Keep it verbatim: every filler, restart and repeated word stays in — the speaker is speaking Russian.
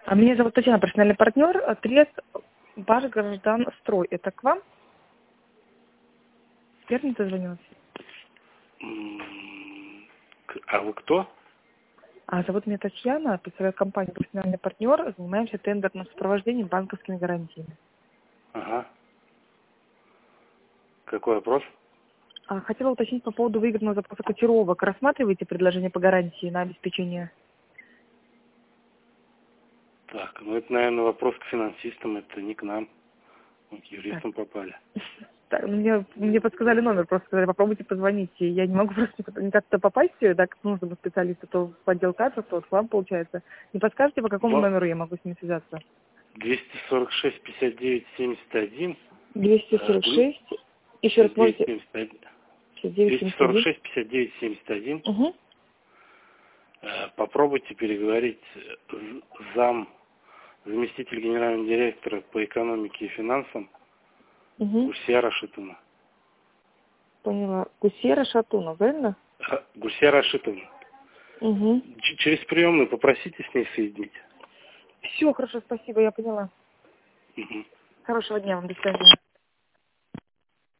А меня зовут Татьяна, профессиональный партнер, Трест Башгражданстрой. Это к вам? Первым дозвонилась? А вы кто? А, зовут меня Татьяна, представляю компанию «Профессиональный партнер», занимаемся тендерным сопровождением банковскими гарантиями. Ага. Какой вопрос? А, хотела уточнить по поводу выигранного запроса котировок. Рассматриваете предложение по гарантии на обеспечение? Так, ну это, наверное, вопрос к финансистам, это не к нам. Мы к юристам Так. попали. Так, ну, мне, мне подсказали номер, просто сказали, попробуйте позвонить. И я не могу просто никак-то попасть, так как нужно бы специалиста, то в отдел кадров, то к вам получается. Не подскажете, по какому Во- номеру я могу с ним связаться? двести сорок шесть пятьдесят девять семьдесят один. двести э, сорок гу- шесть. Еще раз пятьдесят девять можете? семьдесят один. пятьдесят девять двести семьдесят сорок один. шесть пятьдесят девять семьдесят один. Угу. Э, Попробуйте переговорить с зам, заместитель генерального директора по экономике и финансам Угу. Гусья Рашитовна. Поняла. Гусера Шатуна, правильно? Ха- Гусья Рашитовна. Угу. Ч- Через приемную попросите с ней соединить. Все, хорошо, спасибо, я поняла. Мгм. Хорошего дня вам, до свидания.